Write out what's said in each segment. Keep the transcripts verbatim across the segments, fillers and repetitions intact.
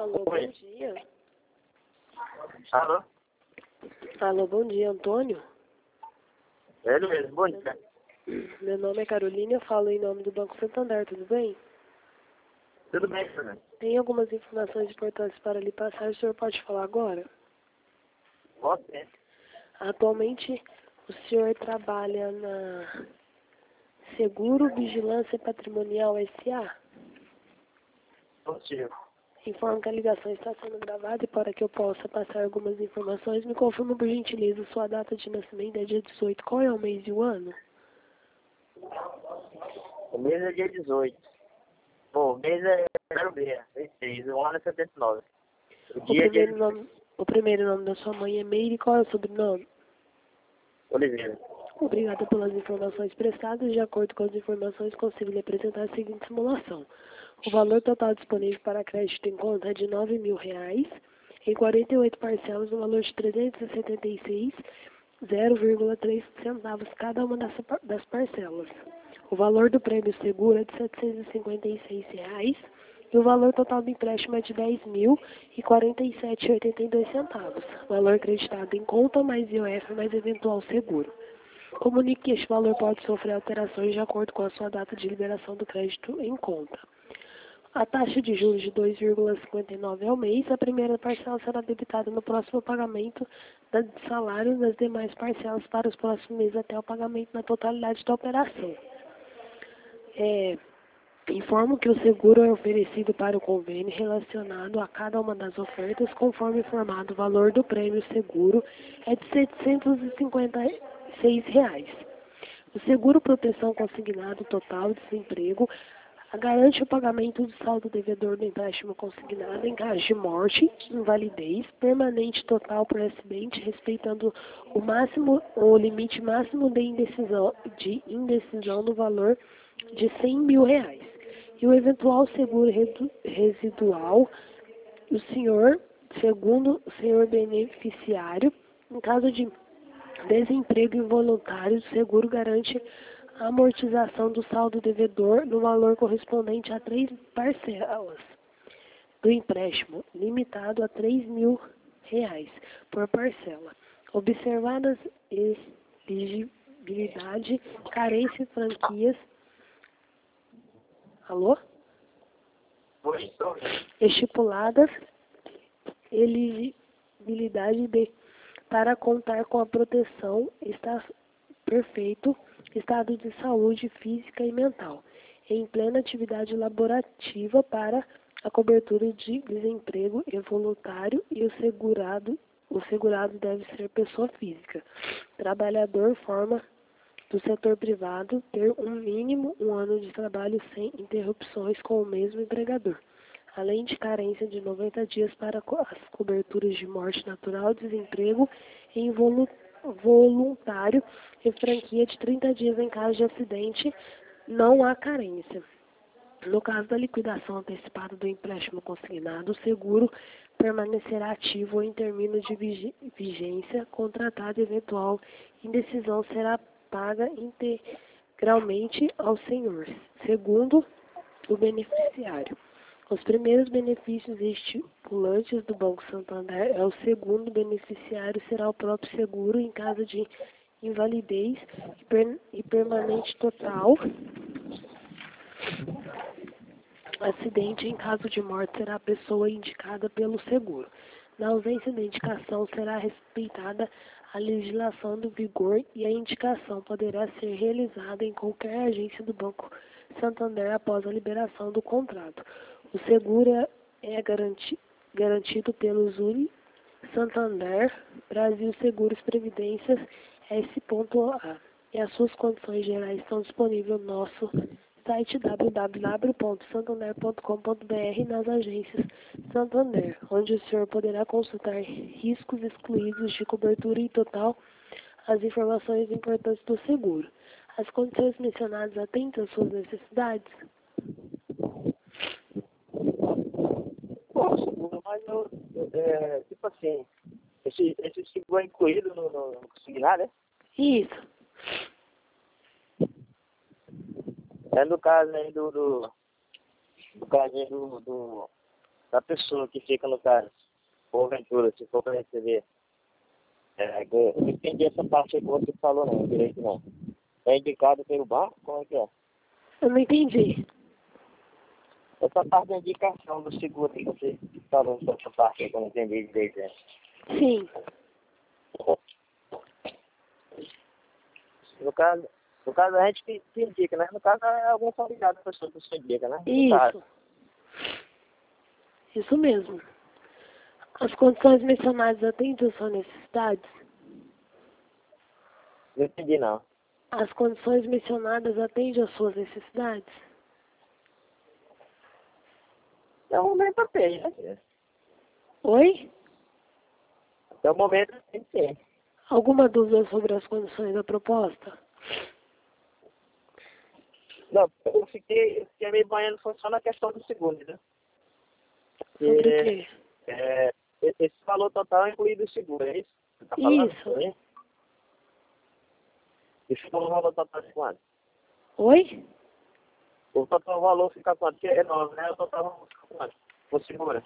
Alô, Oi. bom dia. Alô? Alô, bom dia, Antônio. É ele mesmo, bom dia. Meu nome é Carolina, eu falo em nome do Banco Santander, tudo bem? Tudo bem, Fernando? Tem algumas informações importantes para lhe passar, o senhor pode falar agora? Pode ser. Atualmente, o senhor trabalha na Seguro Vigilância Patrimonial S A? Positivo. Informo que a ligação está sendo gravada e para que eu possa passar algumas informações, me confirma por gentileza sua data de nascimento é dia dezoito. Qual é o mês e o ano? O mês é dia dezoito. Pô, o mês é zero seis, vinte e seis, o ano é setenta e nove. O O dia é dia primeiro nome, o primeiro nome da sua mãe é Meire e qual é o sobrenome? Oliveira. Obrigada pelas informações prestadas. De acordo com as informações, consigo lhe apresentar a seguinte simulação. O valor total disponível para crédito em conta é de nove mil reais, em quarenta e oito parcelas, no valor de trezentos e setenta e seis reais e zero vírgula três centavos cada uma das, das parcelas. O valor do prêmio seguro é de setecentos e cinquenta e seis reais e o valor total do empréstimo é de dez mil e quarenta e sete reais e oitenta e dois centavos. Valor acreditado em conta mais I O F mais eventual seguro. Comunique que este valor pode sofrer alterações de acordo com a sua data de liberação do crédito em conta. A taxa de juros de dois vírgula cinquenta e nove ao mês, a primeira parcela será debitada no próximo pagamento do salário nas demais parcelas para os próximos meses até o pagamento na totalidade da operação. É, informo que o seguro é oferecido para o convênio relacionado a cada uma das ofertas, conforme informado, o valor do prêmio seguro é de setecentos e cinquenta e seis reais. O seguro proteção consignado total desemprego garante o pagamento do saldo devedor do empréstimo consignado em caso de morte, invalidez, permanente total por acidente, respeitando o máximo, o limite máximo de indecisão, de indecisão no valor de cem mil reais. E o eventual seguro residual, o senhor, segundo o senhor beneficiário, em caso de desemprego involuntário, o seguro garante a amortização do saldo devedor no valor correspondente a três parcelas do empréstimo, limitado a três mil reais por parcela. Observadas elegibilidade, carência e franquias. Alô? Oi, estou. Estipuladas elegibilidade de, para contar com a proteção está perfeito estado de saúde física e mental, em plena atividade laborativa para a cobertura de desemprego involuntário e o segurado, o segurado deve ser pessoa física. Trabalhador forma do setor privado ter um mínimo um ano de trabalho sem interrupções com o mesmo empregador, além de carência de noventa dias para as coberturas de morte natural, desemprego e involuntário voluntário e franquia de trinta dias em caso de acidente, não há carência. No caso da liquidação antecipada do empréstimo consignado, o seguro permanecerá ativo em término de vigência contratada e eventual indecisão será paga integralmente ao senhor, segundo o beneficiário. Os primeiros benefícios estipulantes do Banco Santander é o segundo beneficiário será o próprio seguro em caso de invalidez e, per, e permanente total. Acidente em caso de morte será a pessoa indicada pelo seguro. Na ausência da indicação será respeitada a legislação do vigor e a indicação poderá ser realizada em qualquer agência do Banco Santander após a liberação do contrato. O seguro é garanti, garantido pelo Zuri Santander Brasil Seguros Previdências S A e as suas condições gerais estão disponíveis no nosso site w w w ponto santander ponto com ponto b r nas agências Santander, onde o senhor poderá consultar riscos excluídos de cobertura e total as informações importantes do seguro. As condições mencionadas atendem às suas necessidades? Posso, mas eu, é, tipo assim, esse, esse seguro é incluído no, no, no consignado, né? Isso. É no caso aí do, do, no caso aí do, do, da pessoa que fica no caso, porventura, se for para receber. É, eu não entendi essa parte aí que você falou não, direito não. É indicado pelo banco? Como é que é? Eu não entendi. Essa parte da indicação do seguro que você falou nessa parte aí que eu não entendi direito. Né? Sim. No caso, no caso a gente que, que indica, né? No caso é algum familiar da pessoa que você indica, né? Isso. Isso mesmo. As condições mencionadas atendem às suas necessidades? Não entendi não. As condições mencionadas atendem às suas necessidades? Até o momento atende, né? Oi? Até o momento atende sim. Alguma dúvida sobre as condições da proposta? Não, eu fiquei, eu fiquei meio banhando só na questão do seguro, né? Sobre o E, quê? é, esse valor total é incluído o seguro, é isso? Você tá falando? Isso. Isso é o valor total de quanto? Oi? O total valor fica quanto? Porque é nove, né? O total valor fica quanto? O seguro.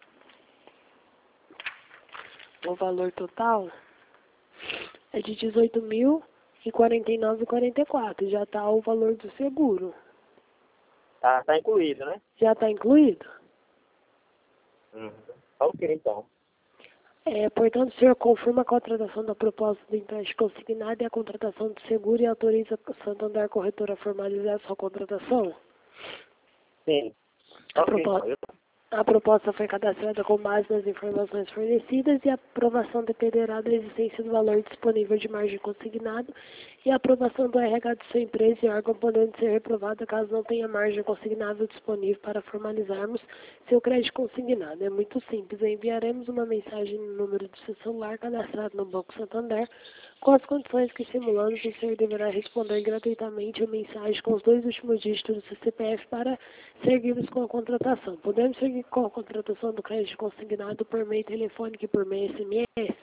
O valor total é de dezoito mil e quarenta e nove reais e quarenta e quatro. Já está o valor do seguro. Tá, tá incluído, né? Já está incluído? Uhum. Ok, então. É, portanto, o senhor confirma a contratação da proposta do empréstimo consignado e a contratação do seguro e autoriza o Santander Corretora a formalizar a sua contratação? Sim. A Ok, proposta, então. Eu... a proposta foi cadastrada com base nas informações fornecidas e a aprovação dependerá da existência do valor disponível de margem consignado e a aprovação do R H de sua empresa e órgão podendo ser reprovada caso não tenha margem consignável disponível para formalizarmos seu crédito consignado. É muito simples. Enviaremos uma mensagem no número do seu celular cadastrado no Banco Santander com as condições que simulamos. O senhor deverá responder gratuitamente a mensagem com os dois últimos dígitos do seu C P F para seguirmos com a contratação. Podemos seguir com a contratação do crédito consignado por meio telefônico e por meio S M S?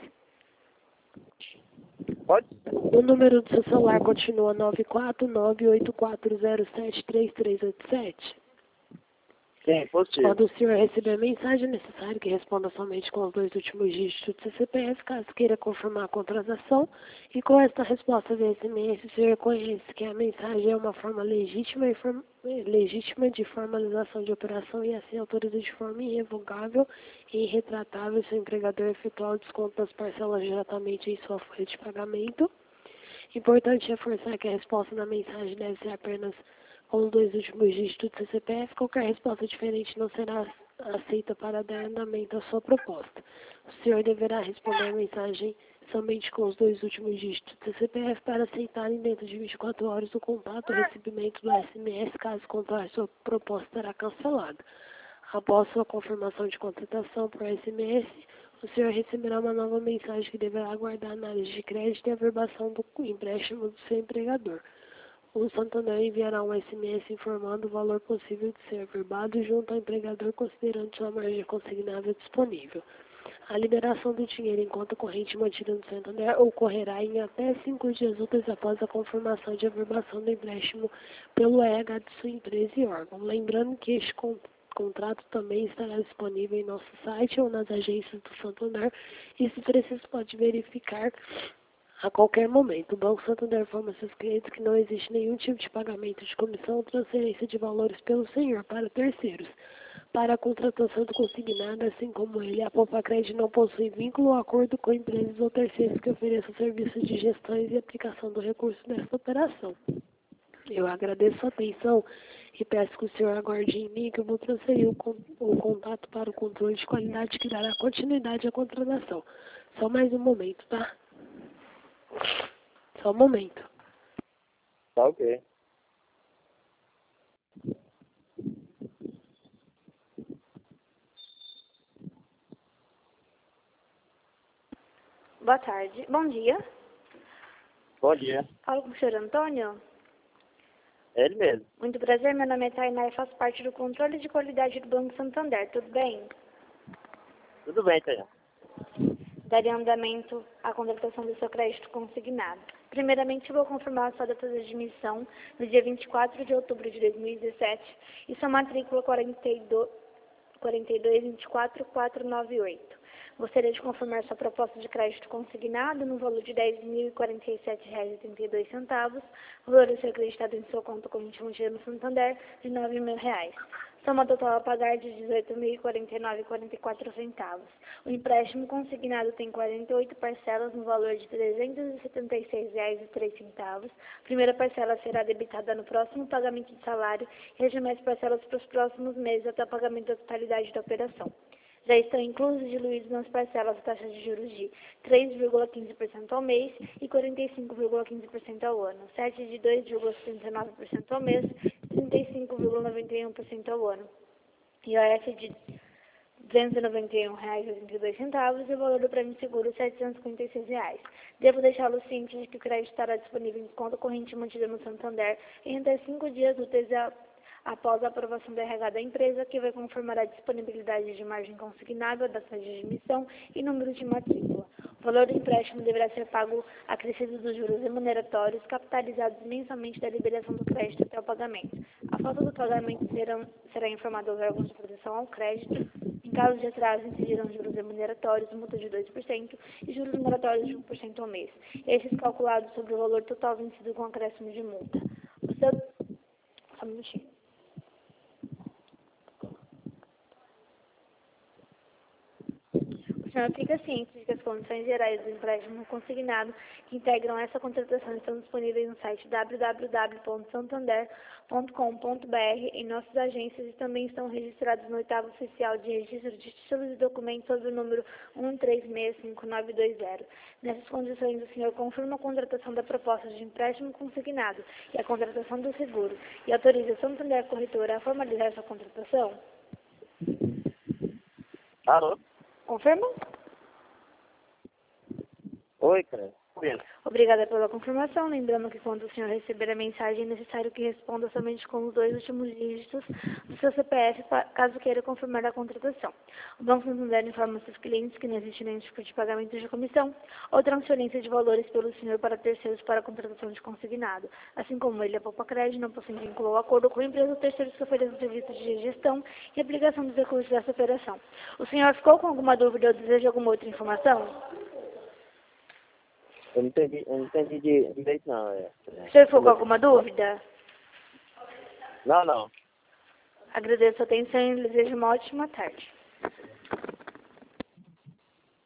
Pode? O número do seu celular continua nove quatro nove oito quatro zero sete três três oito sete? Sim, positivo. Quando o senhor receber a mensagem, é necessário que responda somente com os dois últimos dígitos do seu C P F, caso queira confirmar a contratação. E com esta resposta via S M S, o senhor reconhece que a mensagem é uma forma legítima, e form... legítima de formalização de operação e assim autoriza de forma irrevogável e irretratável seu empregador efetuar o desconto das parcelas diretamente em sua folha de pagamento. Importante reforçar que a resposta na mensagem deve ser apenas com os dois últimos dígitos do seu C P F. Qualquer resposta diferente não será aceita para dar andamento à sua proposta. O senhor deverá responder a mensagem somente com os dois últimos dígitos do seu C P F para aceitarem dentro de vinte e quatro horas o contato ou recebimento do S M S. Caso contrário, sua proposta será cancelada. Após sua confirmação de contratação por S M S, o senhor receberá uma nova mensagem que deverá aguardar a análise de crédito e a averbação do empréstimo do seu empregador. O Santander enviará um S M S informando o valor possível de ser averbado junto ao empregador, considerando sua margem consignável disponível. A liberação do dinheiro em conta corrente mantida no Santander ocorrerá em até cinco dias úteis após a confirmação de averbação do empréstimo pelo R H de sua empresa e órgão. Lembrando que este contrato também estará disponível em nosso site ou nas agências do Santander e, se preciso, pode verificar a qualquer momento. O Banco Santander informa seus clientes que não existe nenhum tipo de pagamento de comissão ou transferência de valores pelo senhor para terceiros. Para a contratação do consignado, assim como ele, a Poupa-Crédito não possui vínculo ou acordo com empresas ou terceiros que ofereçam serviços de gestões e aplicação do recurso nesta operação. Eu agradeço a atenção e peço que o senhor aguarde em mim que eu vou transferir o, con o contato para o controle de qualidade que dará continuidade à contratação. Só mais um momento, tá? Só um momento. Tá ok. Boa tarde. Bom dia. Bom dia. Falo com o senhor Antônio. É ele mesmo. Muito prazer, meu nome é Tainá e faço parte do controle de qualidade do Banco Santander. Tudo bem? Tudo bem, Tainá. Darei andamento à contratação do seu crédito consignado. Primeiramente, vou confirmar a sua data de admissão no dia vinte e quatro de outubro de dois mil e dezessete e sua matrícula quarenta e dois, quarenta e dois, vinte e quatro, quatrocentos e noventa e oito. Gostaria de confirmar sua proposta de crédito consignado no valor de dez mil e quarenta e sete reais e trinta e dois centavos, valor a ser acreditado em sua conta corrente mantida no Santander de nove mil reais. Soma total a pagar de dezoito mil e quarenta e nove reais e quarenta e quatro centavos. O empréstimo consignado tem quarenta e oito parcelas no valor de trezentos e setenta e seis reais e três centavos. A primeira parcela será debitada no próximo pagamento de salário e as demais parcelas para os próximos meses até o pagamento da totalidade da operação. Já estão inclusos e diluídos nas parcelas a taxa de juros de três vírgula quinze por cento ao mês e quarenta e cinco vírgula quinze por cento ao ano, sete de dois vírgula setenta e nove por cento ao mês e trinta e cinco vírgula noventa e um por cento ao ano. I O F de duzentos e noventa e um reais e oitenta e dois centavos e o valor do prêmio seguro setecentos e cinquenta e seis reais. Devo deixá-lo ciente de que o crédito estará disponível em conta corrente mantida no Santander em até cinco dias úteis a após a aprovação do R H da empresa, que vai confirmar a disponibilidade de margem consignada, data de emissão e número de matrícula. O valor do empréstimo deverá ser pago acrescido dos juros remuneratórios capitalizados mensalmente da liberação do crédito até o pagamento. A falta do pagamento serão, será informada aos órgãos de proteção ao crédito. Em caso de atraso, incidirão juros remuneratórios, multa de dois por cento e juros moratórios de um por cento ao mês. Esses calculados sobre o valor total vencido com acréscimo de multa. O seu... Só um minutinho. O senhor fica ciente de que as condições gerais do empréstimo consignado que integram essa contratação estão disponíveis no site w w w ponto santander ponto com ponto b r, em nossas agências e também estão registrados no oitavo oficial de registro de títulos e documentos sob o número um três seis cinco nove dois zero. Nessas condições, o senhor confirma a contratação da proposta de empréstimo consignado e a contratação do seguro e autoriza a Santander Corretora a formalizar essa contratação? Alô? Confirma? Oi, cara. Obrigada pela confirmação. Lembrando que quando o senhor receber a mensagem, é necessário que responda somente com os dois últimos dígitos do seu C P F, caso queira confirmar a contratação. O Banco Santander informa seus clientes que não existe nenhum tipo de pagamento de comissão ou transferência de valores pelo senhor para terceiros para a contratação de consignado. Assim como ele, a Poupa Crédito não possui vínculo ou acordo com a empresa ou terceiros que ofereçam serviços de gestão e aplicação dos recursos dessa operação. O senhor ficou com alguma dúvida ou deseja alguma outra informação? Eu não entendi, eu não entendi de direito, não. É, O senhor ficou com alguma dúvida? Não, não. Agradeço a atenção e desejo uma ótima tarde.